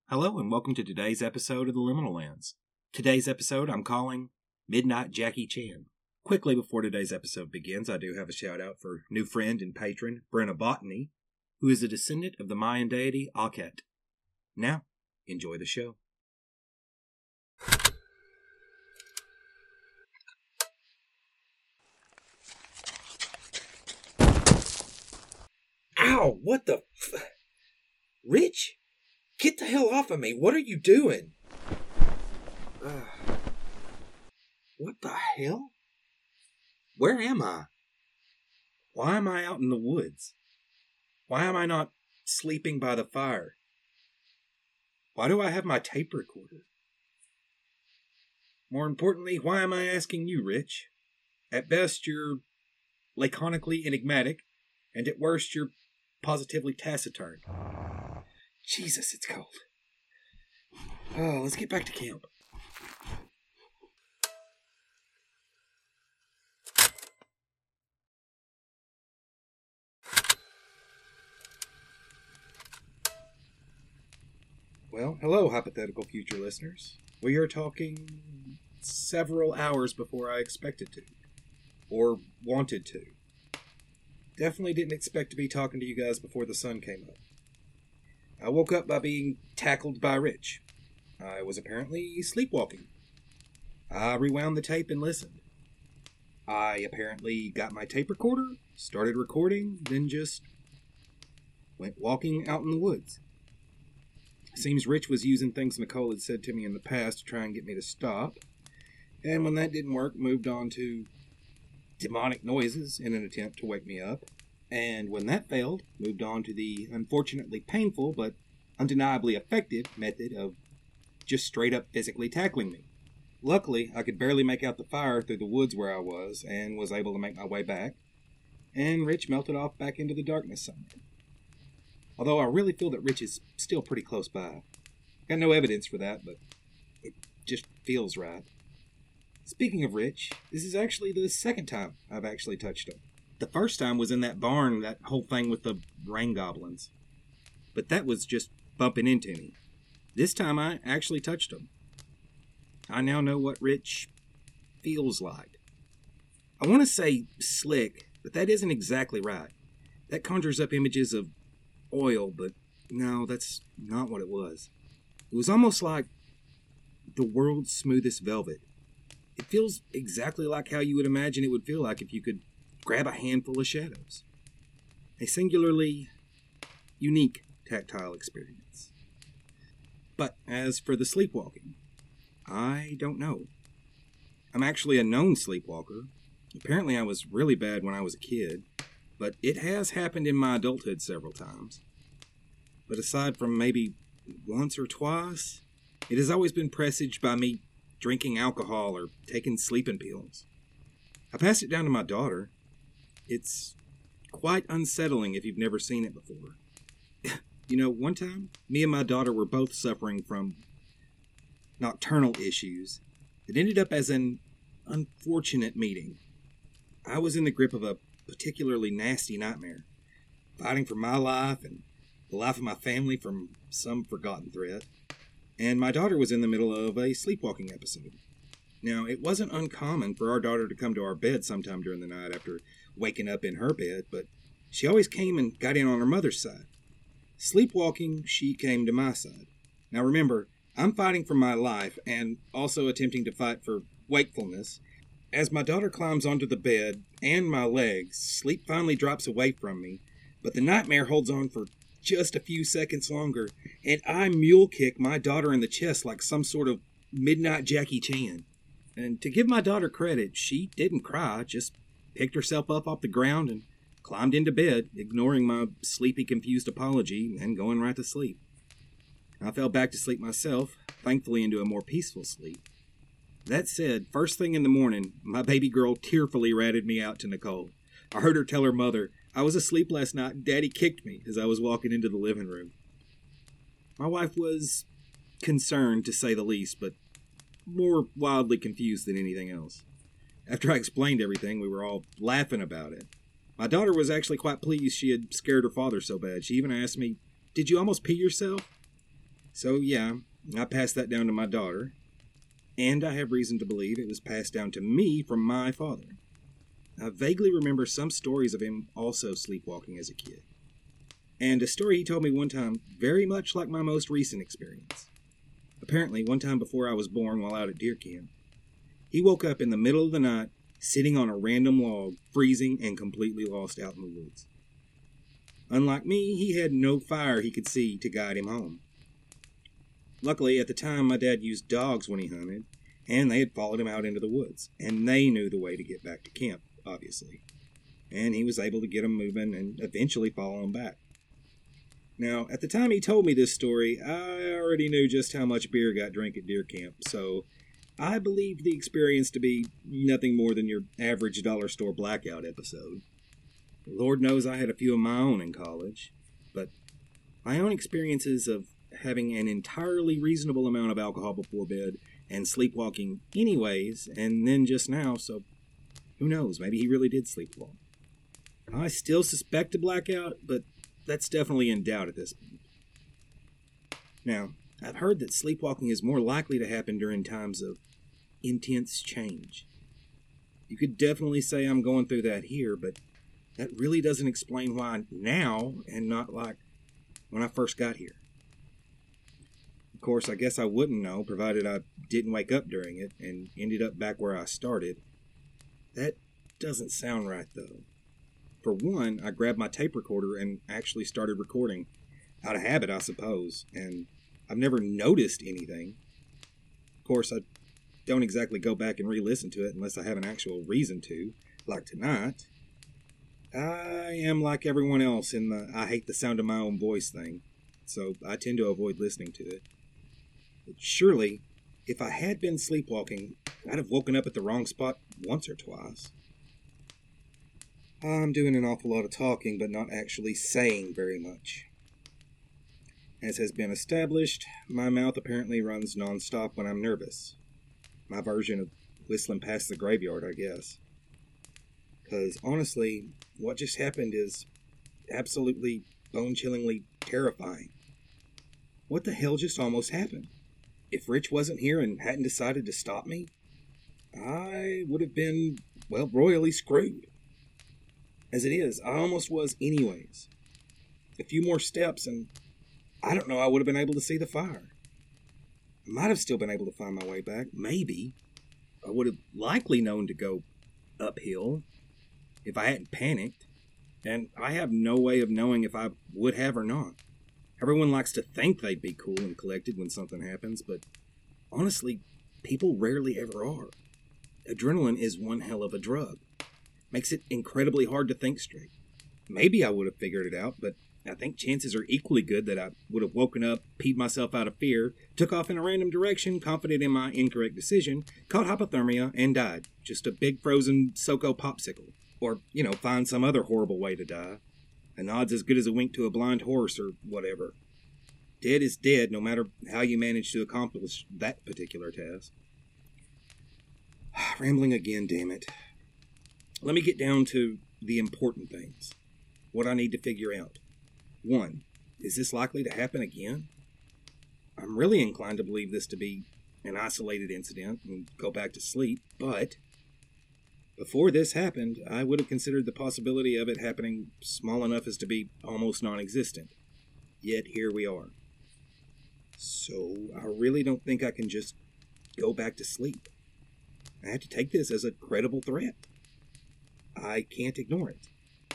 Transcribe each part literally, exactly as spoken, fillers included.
Hello and welcome to today's episode of The Liminal Lands. Today's episode I'm calling Midnight Jackie Chan. Quickly before today's episode begins, I do have a shout out for new friend and patron Brenna Botany, who is a descendant of the Mayan deity Akhet. Now, enjoy the show. Ow, what the f- Rich? Get the hell off of me. What are you doing? Uh, what the hell? Where am I? Why am I out in the woods? Why am I not sleeping by the fire? Why do I have my tape recorder? More importantly, why am I asking you, Rich? At best, you're laconically enigmatic, and at worst, you're positively taciturn. Jesus, it's cold. Oh, let's get back to camp. Well, hello, hypothetical future listeners. We are talking several hours before I expected to. Or wanted to. Definitely didn't expect to be talking to you guys before the sun came up. I woke up by being tackled by Rich. I was apparently sleepwalking. I rewound the tape and listened. I apparently got my tape recorder, started recording, then just went walking out in the woods. Seems Rich was using things Nicole had said to me in the past to try and get me to stop. And when that didn't work, moved on to demonic noises in an attempt to wake me up. And when that failed, moved on to the unfortunately painful but undeniably effective method of just straight up physically tackling me. Luckily, I could barely make out the fire through the woods where I was and was able to make my way back. And Rich melted off back into the darkness somewhere. Although I really feel that Rich is still pretty close by. Got no evidence for that, but it just feels right. Speaking of Rich, this is actually the second time I've actually touched him. The first time was in that barn, that whole thing with the rain goblins. But that was just bumping into me. This time I actually touched him. I now know what Rich feels like. I want to say slick, but that isn't exactly right. That conjures up images of oil, but no, that's not what it was. It was almost like the world's smoothest velvet. It feels exactly like how you would imagine it would feel like if you could grab a handful of shadows. A singularly unique tactile experience. But as for the sleepwalking, I don't know. I'm actually a known sleepwalker. Apparently I was really bad when I was a kid, but it has happened in my adulthood several times. But aside from maybe once or twice, it has always been presaged by me drinking alcohol or taking sleeping pills. I passed it down to my daughter. It's quite unsettling if you've never seen it before. You know, one time, me and my daughter were both suffering from nocturnal issues. It ended up as an unfortunate meeting. I was in the grip of a particularly nasty nightmare, fighting for my life and the life of my family from some forgotten threat. And my daughter was in the middle of a sleepwalking episode. Now, it wasn't uncommon for our daughter to come to our bed sometime during the night after waking up in her bed, but she always came and got in on her mother's side. Sleepwalking, she came to my side. Now remember, I'm fighting for my life and also attempting to fight for wakefulness. As my daughter climbs onto the bed and my legs, sleep finally drops away from me, but the nightmare holds on for just a few seconds longer, and I mule kick my daughter in the chest like some sort of midnight Jackie Chan. And to give my daughter credit, she didn't cry, just picked herself up off the ground and climbed into bed, ignoring my sleepy, confused apology and going right to sleep. I fell back to sleep myself, thankfully into a more peaceful sleep. That said, first thing in the morning, my baby girl tearfully ratted me out to Nicole. I heard her tell her mother, "I was asleep last night and Daddy kicked me," as I was walking into the living room. My wife was concerned, to say the least, but more wildly confused than anything else. After I explained everything, we were all laughing about it. My daughter was actually quite pleased she had scared her father so bad. She even asked me, "Did you almost pee yourself?" So, yeah, I passed that down to my daughter, and I have reason to believe it was passed down to me from my father. I vaguely remember some stories of him also sleepwalking as a kid, and a story he told me one time very much like my most recent experience. Apparently, one time before I was born while out at deer camp, he woke up in the middle of the night sitting on a random log, freezing and completely lost out in the woods. Unlike me, he had no fire he could see to guide him home. Luckily, at the time, my dad used dogs when he hunted, and they had followed him out into the woods, and they knew the way to get back to camp, obviously. And he was able to get them moving and eventually follow them back. Now, at the time he told me this story, I already knew just how much beer got drank at deer camp, so I believed the experience to be nothing more than your average dollar store blackout episode. Lord knows I had a few of my own in college, but my own experiences of having an entirely reasonable amount of alcohol before bed and sleepwalking anyways, and then just now, so who knows, maybe he really did sleepwalk. I still suspect a blackout, but that's definitely in doubt at this point. Now, I've heard that sleepwalking is more likely to happen during times of intense change. You could definitely say I'm going through that here, but that really doesn't explain why now and not like when I first got here. Of course, I guess I wouldn't know, provided I didn't wake up during it and ended up back where I started. That doesn't sound right, though. For one, I grabbed my tape recorder and actually started recording. Out of habit, I suppose, and I've never noticed anything. Of course, I don't exactly go back and re-listen to it unless I have an actual reason to, like tonight. I am like everyone else in the I hate the sound of my own voice thing, so I tend to avoid listening to it. But surely, if I had been sleepwalking, I'd have woken up at the wrong spot once or twice. I'm doing an awful lot of talking, but not actually saying very much. As has been established, my mouth apparently runs non-stop when I'm nervous. My version of whistling past the graveyard, I guess. Because honestly, what just happened is absolutely bone-chillingly terrifying. What the hell just almost happened? If Rich wasn't here and hadn't decided to stop me, I would have been, well, royally screwed. As it is, I almost was anyways. A few more steps and I don't know, I would have been able to see the fire. I might have still been able to find my way back, maybe. I would have likely known to go uphill if I hadn't panicked, and I have no way of knowing if I would have or not. Everyone likes to think they'd be cool and collected when something happens, but honestly, people rarely ever are. Adrenaline is one hell of a drug. Makes it incredibly hard to think straight. Maybe I would have figured it out, but I think chances are equally good that I would have woken up, peed myself out of fear, took off in a random direction, confident in my incorrect decision, caught hypothermia, and died. Just a big frozen Soko popsicle. Or, you know, find some other horrible way to die. A nod's as good as a wink to a blind horse or whatever. Dead is dead, no matter how you manage to accomplish that particular task. Rambling again, damn it. Let me get down to the important things. What I need to figure out. One, is this likely to happen again? I'm really inclined to believe this to be an isolated incident and go back to sleep, but before this happened, I would have considered the possibility of it happening small enough as to be almost non-existent. Yet here we are. So I really don't think I can just go back to sleep. I have to take this as a credible threat. I can't ignore it.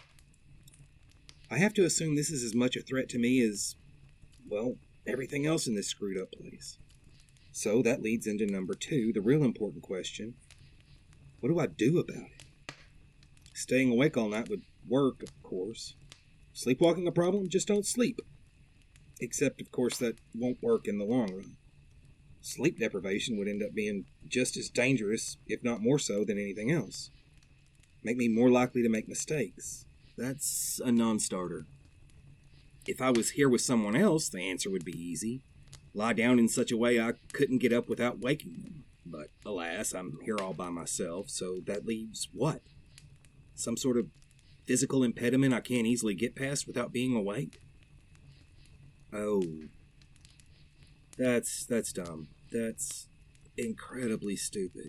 I have to assume this is as much a threat to me as, well, everything else in this screwed up place. So that leads into number two, the real important question. What do I do about it? Staying awake all night would work, of course. Sleepwalking a problem? Just don't sleep. Except, of course, that won't work in the long run. Sleep deprivation would end up being just as dangerous, if not more so, than anything else. Make me more likely to make mistakes. That's a non-starter. If I was here with someone else, the answer would be easy. Lie down in such a way I couldn't get up without waking them. But, alas, I'm here all by myself, so that leaves what? Some sort of physical impediment I can't easily get past without being awake? Oh. That's, that's dumb. That's incredibly stupid.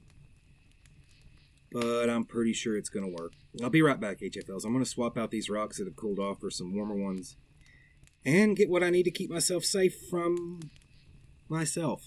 But I'm pretty sure it's gonna work. I'll be right back, H F Ls. I'm gonna swap out these rocks that have cooled off for some warmer ones. And get what I need to keep myself safe from... myself.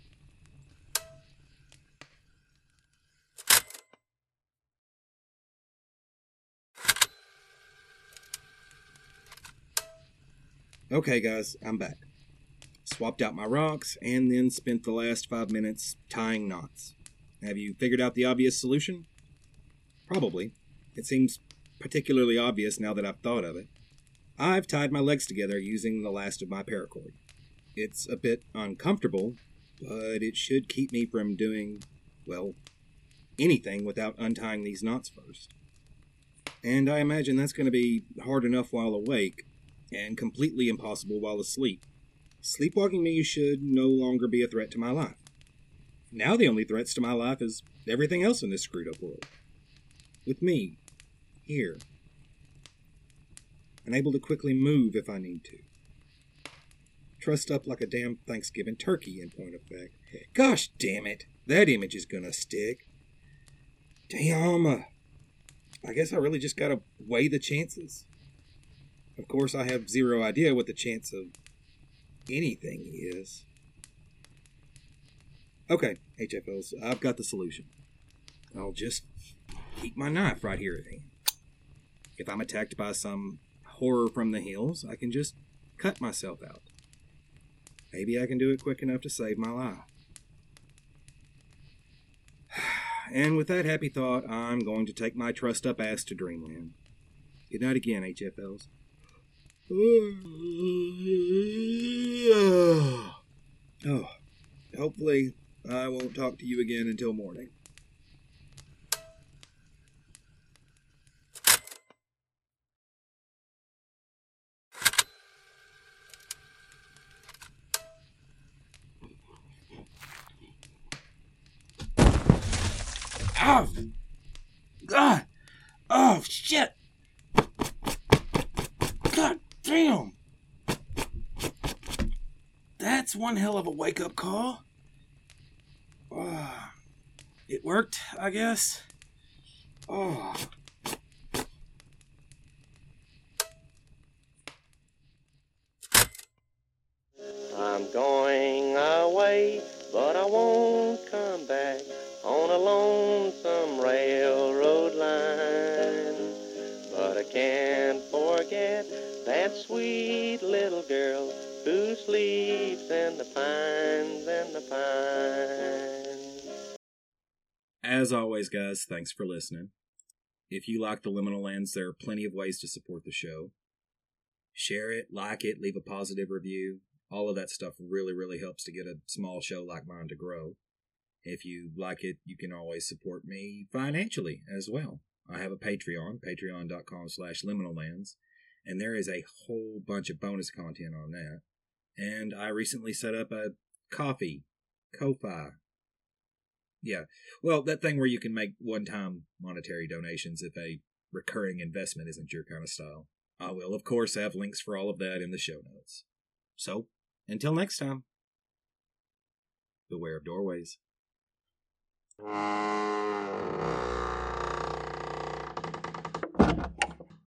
Okay, guys, I'm back. Swapped out my rocks, and then spent the last five minutes tying knots. Have you figured out the obvious solution? Probably. It seems particularly obvious now that I've thought of it. I've tied my legs together using the last of my paracord. It's a bit uncomfortable, but it should keep me from doing, well, anything without untying these knots first. And I imagine that's going to be hard enough while awake, and completely impossible while asleep. Sleepwalking me should no longer be a threat to my life. Now the only threats to my life is everything else in this screwed up world. With me, here. And able to quickly move if I need to. Trussed up like a damn Thanksgiving turkey, in point of fact. Gosh damn it, that image is gonna stick. Damn. I guess I really just gotta weigh the chances. Of course, I have zero idea what the chance of anything is. Okay, H F Ls, I've got the solution. I'll just keep my knife right here at hand. If I'm attacked by some horror from the hills, I can just cut myself out. Maybe I can do it quick enough to save my life. And with that happy thought, I'm going to take my trussed-up ass to Dreamland. Good night again, H F Ls. Oh, hopefully I won't talk to you again until morning. Oh! God! Oh, shit! God damn! That's one hell of a wake-up call. Uh, it worked, I guess. Oh. I'm going away, but I won't come back on a lonesome railroad line. But I can't forget that sweet little girl who sleeps in the pines and the pines. As always, guys, thanks for listening. If you like the Liminal Lands, there are plenty of ways to support the show. Share it, like it, leave a positive review. All of that stuff really, really helps to get a small show like mine to grow. If you like it, you can always support me financially as well. I have a Patreon, patreon.com slash liminallands, and there is a whole bunch of bonus content on that. And I recently set up a Ko-fi, Ko-fi. Yeah, well, that thing where you can make one-time monetary donations if a recurring investment isn't your kind of style. I will, of course, have links for all of that in the show notes. So, until next time, beware of doorways.